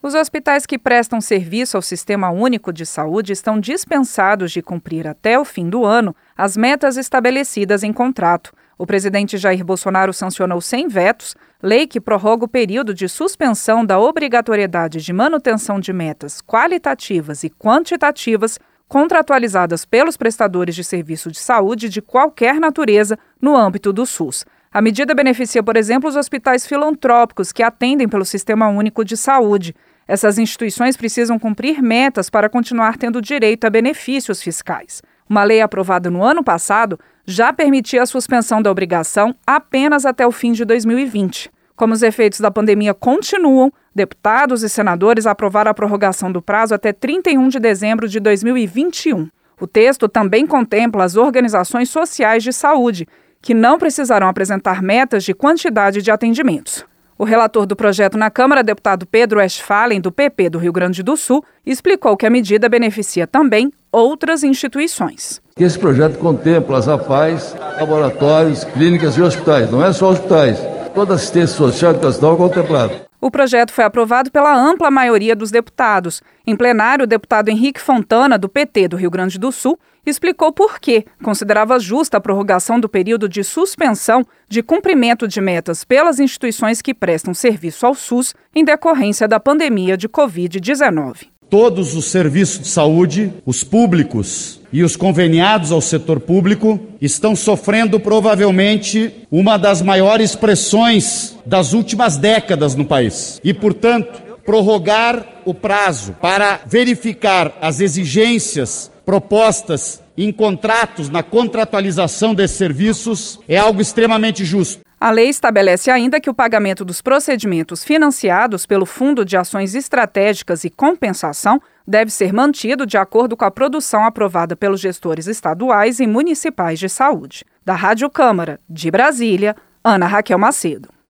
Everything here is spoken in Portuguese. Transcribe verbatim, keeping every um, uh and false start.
Os hospitais que prestam serviço ao Sistema Único de Saúde estão dispensados de cumprir até o fim do ano as metas estabelecidas em contrato. O presidente Jair Bolsonaro sancionou sem vetos lei que prorroga o período de suspensão da obrigatoriedade de manutenção de metas qualitativas e quantitativas contratualizadas pelos prestadores de serviço de saúde de qualquer natureza no âmbito do SUS. A medida beneficia, por exemplo, os hospitais filantrópicos que atendem pelo Sistema Único de Saúde. Essas instituições precisam cumprir metas para continuar tendo direito a benefícios fiscais. Uma lei aprovada no ano passado já permitia a suspensão da obrigação apenas até o fim de dois mil e vinte. Como os efeitos da pandemia continuam, deputados e senadores aprovaram a prorrogação do prazo até trinta e um de dezembro de dois mil e vinte e um. O texto também contempla as organizações sociais de saúde, que não precisarão apresentar metas de quantidade de atendimentos. O relator do projeto na Câmara, deputado Pedro Westphalen, do P P do Rio Grande do Sul, explicou que a medida beneficia também outras instituições. Esse projeto contempla as A F A Is, laboratórios, clínicas e hospitais. Não é só hospitais. Toda assistência social e educacional é contemplada. O projeto foi aprovado pela ampla maioria dos deputados. Em plenário, o deputado Henrique Fontana, do P T do Rio Grande do Sul, explicou por que considerava justa a prorrogação do período de suspensão de cumprimento de metas pelas instituições que prestam serviço ao SUS em decorrência da pandemia de covid dezenove. Todos os serviços de saúde, os públicos e os conveniados ao setor público, estão sofrendo provavelmente uma das maiores pressões das últimas décadas no país. E, portanto, prorrogar o prazo para verificar as exigências propostas em contratos, na contratualização desses serviços, é algo extremamente justo. A lei estabelece ainda que o pagamento dos procedimentos financiados pelo Fundo de Ações Estratégicas e Compensação deve ser mantido de acordo com a produção aprovada pelos gestores estaduais e municipais de saúde. Da Rádio Câmara, de Brasília, Ana Raquel Macedo.